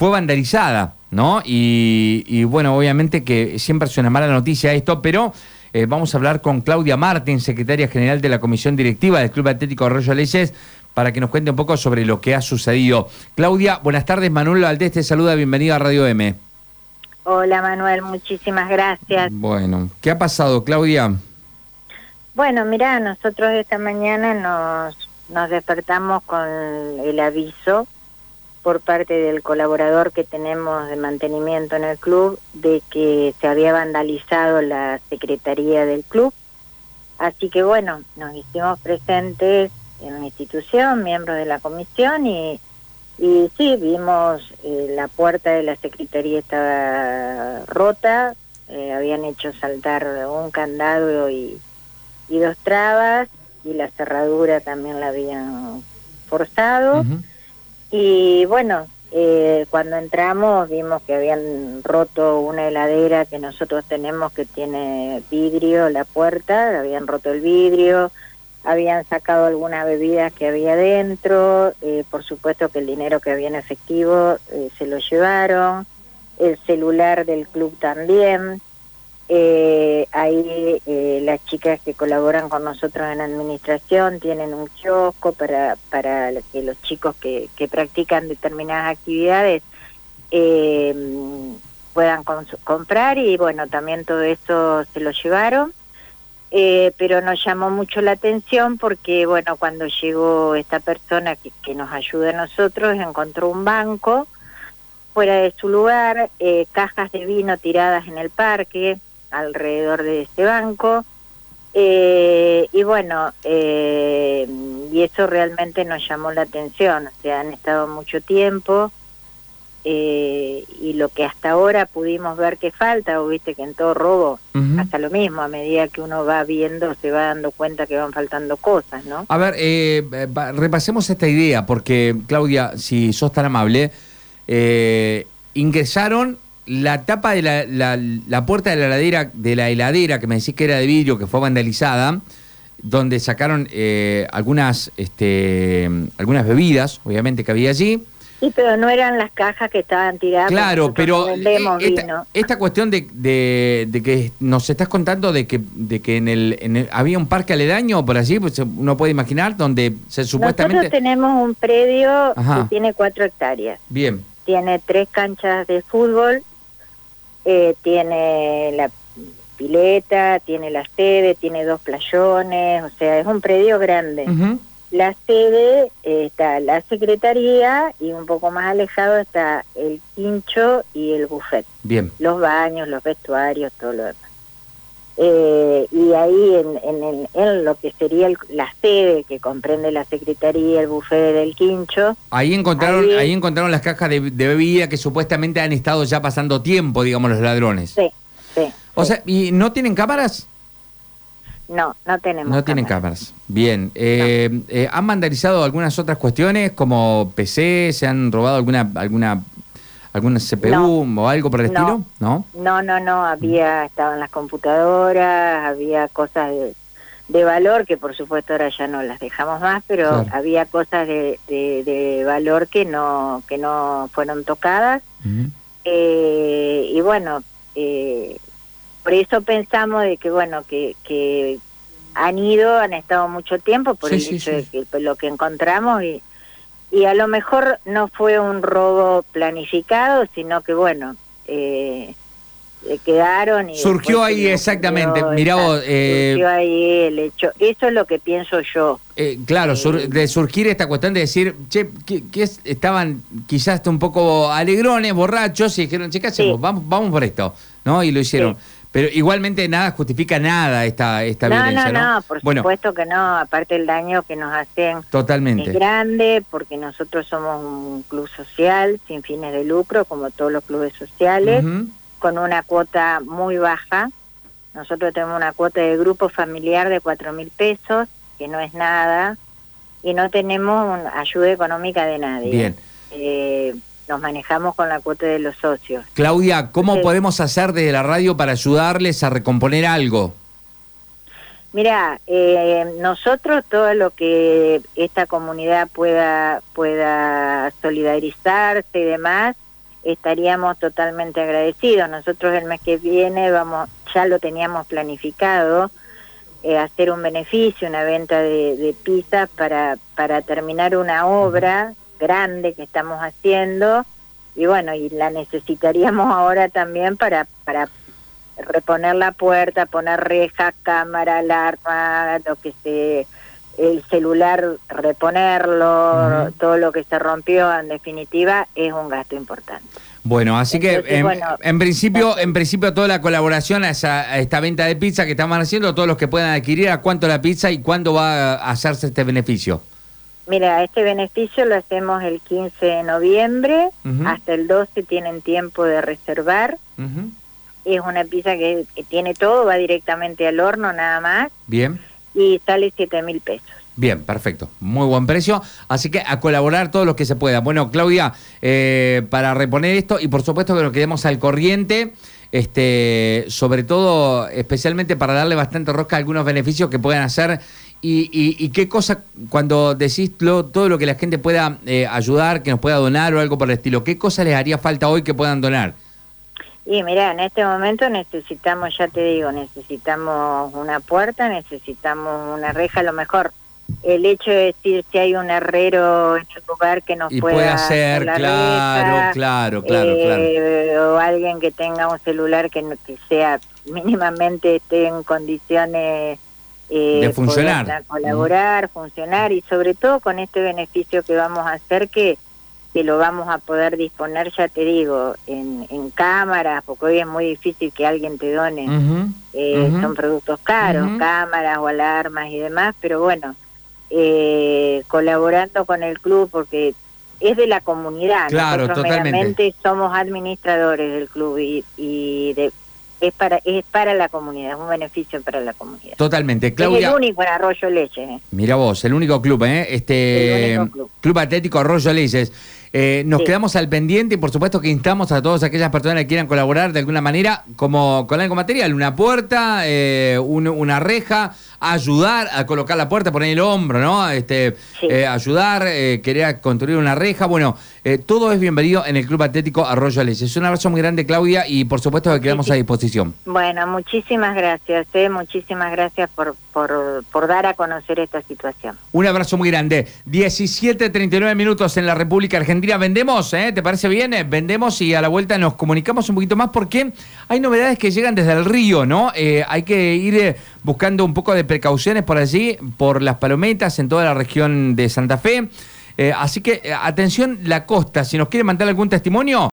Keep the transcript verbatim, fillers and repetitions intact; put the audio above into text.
fue vandalizada, ¿no? Y, y bueno, obviamente que siempre es una mala noticia esto, pero eh, vamos a hablar con Claudia Martín, secretaria general de la Comisión Directiva del Club Atlético Arroyo Leyes, para que nos cuente un poco sobre lo que ha sucedido. Claudia, buenas tardes, Manuel Valdés te saluda, bienvenido a Radio M. Hola Manuel, muchísimas gracias. Bueno, ¿qué ha pasado, Claudia? Bueno, mirá, nosotros esta mañana nos, nos despertamos con el aviso por parte del colaborador que tenemos de mantenimiento en el club de que se había vandalizado la secretaría del club. Así que bueno, nos hicimos presentes en la institución, miembros de la comisión, y, y sí, vimos eh, la puerta de la secretaría estaba rota, eh, habían hecho saltar un candado y, y dos trabas, y la cerradura también la habían forzado. Uh-huh. Y bueno, eh, cuando entramos vimos que habían roto una heladera que nosotros tenemos que tiene vidrio, la puerta, habían roto el vidrio, habían sacado algunas bebidas que había dentro, eh, por supuesto que el dinero que había en efectivo eh, se lo llevaron, el celular del club también. Eh, ahí eh, las chicas que colaboran con nosotros en administración tienen un kiosco para para que los chicos que, que practican determinadas actividades eh, puedan cons- comprar y bueno, también todo eso se lo llevaron, eh, pero nos llamó mucho la atención porque bueno, cuando llegó esta persona que, que nos ayuda a nosotros, encontró un banco fuera de su lugar, eh, cajas de vino tiradas en el parque alrededor de este banco, eh, y bueno, eh, y eso realmente nos llamó la atención. O sea, han estado mucho tiempo, eh, y lo que hasta ahora pudimos ver que falta, o viste que en todo robo uh-huh. hasta lo mismo, a medida que uno va viendo se va dando cuenta que van faltando cosas, ¿no? A ver, eh, repasemos esta idea, porque Claudia, si sos tan amable, eh, ingresaron la tapa de la, la, la puerta de la heladera, de la heladera que me decís que era de vidrio, que fue vandalizada, donde sacaron eh, algunas este, algunas bebidas, obviamente, que había allí. Sí, pero no eran las cajas que estaban tiradas. Claro, pero esta, esta cuestión de, de, de que nos estás contando de que de que en el, en el había un parque aledaño por allí, pues uno puede imaginar, donde se supuestamente... Nosotros tenemos un predio Ajá. que tiene cuatro hectáreas. Bien. Tiene tres canchas de fútbol, eh, tiene la pileta, tiene la sede, tiene dos playones, o sea, es un predio grande. Uh-huh. La sede eh, está la secretaría y un poco más alejado está el quincho y el buffet. Bien. Los baños, los vestuarios, todo lo demás. Eh, y ahí en, en, en, en lo que sería el, la sede que comprende la secretaría, el buffet del quincho. Ahí encontraron, ahí, ahí encontraron las cajas de, de bebida que supuestamente han estado ya pasando tiempo, digamos, los ladrones. Sí, sí. O sí. sea, ¿y no tienen cámaras? No, no tenemos. No cámaras. tienen cámaras. Bien. Eh, no. eh, ¿Han vandalizado algunas otras cuestiones como P C? ¿Se han robado alguna alguna alguna C P U no. o algo por el no. estilo? No, no, no, no. Había, estaban las computadoras, había cosas de, de valor que por supuesto ahora ya no las dejamos más, pero claro. había cosas de, de, de valor que no que no fueron tocadas. Uh-huh. Eh, y bueno, eh, por eso pensamos de que bueno que, que han ido, han estado mucho tiempo por sí, el sí, hecho sí. de que lo que encontramos y y a lo mejor no fue un robo planificado, sino que bueno, eh, quedaron y surgió ahí exactamente. Surgió, Mirá vos, eh, surgió ahí el hecho. Eso es lo que pienso yo. Eh, claro, eh, sur, de surgir esta cuestión de decir, che, que, que es, estaban quizás un poco alegrones, borrachos, y dijeron, che, ¿qué hacemos? Sí. Vamos, vamos por esto, ¿no? Y lo hicieron. Sí. Pero igualmente nada justifica nada esta esta no, violencia, ¿no? No, no, por bueno, supuesto que no. Aparte el daño que nos hacen totalmente. es grande, porque nosotros somos un club social sin fines de lucro, como todos los clubes sociales, uh-huh. con una cuota muy baja. Nosotros tenemos una cuota de grupo familiar de cuatro mil pesos, que no es nada, y no tenemos una ayuda económica de nadie. Bien. Eh, nos manejamos con la cuota de los socios. Claudia, ¿cómo Entonces, podemos hacer desde la radio para ayudarles a recomponer algo? Mira, eh, nosotros todo lo que esta comunidad pueda pueda solidarizarse y demás, estaríamos totalmente agradecidos. Nosotros el mes que viene vamos, ya lo teníamos planificado, eh, hacer un beneficio, una venta de, de pizzas para, para terminar una obra grande que estamos haciendo, y bueno, y la necesitaríamos ahora también para, para reponer la puerta, poner rejas, cámara, alarma, lo que se... el celular, reponerlo, uh-huh. todo lo que se rompió, en definitiva, es un gasto importante. Bueno, así Entonces, que en, bueno, en principio, en principio toda la colaboración a, esa, a esta venta de pizza que estamos haciendo, todos los que puedan adquirir, ¿a cuánto la pizza y cuándo va a hacerse este beneficio? Mira, este beneficio lo hacemos el quince de noviembre, uh-huh. hasta el doce tienen tiempo de reservar. Uh-huh. Es una pizza que, que tiene todo, va directamente al horno nada más. Bien. Y sale siete mil pesos. Bien, perfecto. Muy buen precio. Así que a colaborar todo lo que se pueda. Bueno, Claudia, eh, para reponer esto, y por supuesto que nos quedemos al corriente, este, sobre todo, especialmente para darle bastante rosca a algunos beneficios que puedan hacer. Y, y, y qué cosa, cuando decís lo, todo lo que la gente pueda eh, ayudar, que nos pueda donar o algo por el estilo, ¿qué cosa les haría falta hoy que puedan donar? Y mira, en este momento necesitamos, ya te digo, necesitamos una puerta, necesitamos una reja, a lo mejor el hecho de decir si hay un herrero en el lugar que nos y pueda puede hacer, la claro, reja, claro, claro, eh, claro. O alguien que tenga un celular que, que sea mínimamente esté en condiciones eh, de funcionar, poder colaborar, mm. funcionar, y sobre todo con este beneficio que vamos a hacer, que que lo vamos a poder disponer, ya te digo, en, en cámaras, porque hoy es muy difícil que alguien te done, uh-huh, eh, uh-huh. son productos caros, uh-huh. cámaras o alarmas y demás, pero bueno, eh, colaborando con el club, porque es de la comunidad, claro, nosotros totalmente. meramente somos administradores del club y, y de, es para es para la comunidad, es un beneficio para la comunidad. Totalmente, Claudia. Es el único en Arroyo Leche. ¿eh? Mira vos, el único club, ¿eh? Este, el único club. Club Atlético Arroyo Leches. Eh, nos sí. quedamos al pendiente y por supuesto que instamos a todas aquellas personas que quieran colaborar de alguna manera, como con algo material, una puerta, eh, un, una reja, ayudar a colocar la puerta, poner el hombro, ¿no? Este, sí. eh, ayudar, eh, querer construir una reja, bueno, eh, todo es bienvenido en el Club Atlético Arroyo Leches. Un abrazo muy grande, Claudia, y por supuesto que quedamos sí, sí. a disposición. Bueno, muchísimas gracias, eh, muchísimas gracias por, por, por dar a conocer esta situación. Un abrazo muy grande. diecisiete treinta y nueve minutos en la República Argentina. Vendemos, ¿eh? ¿Te parece bien? Vendemos y a la vuelta nos comunicamos un poquito más porque hay novedades que llegan desde el río, ¿no? Eh, hay que ir eh, buscando un poco de precauciones por allí, por las palometas en toda la región de Santa Fe. Eh, así que, eh, atención, la costa, si nos quiere mandar algún testimonio...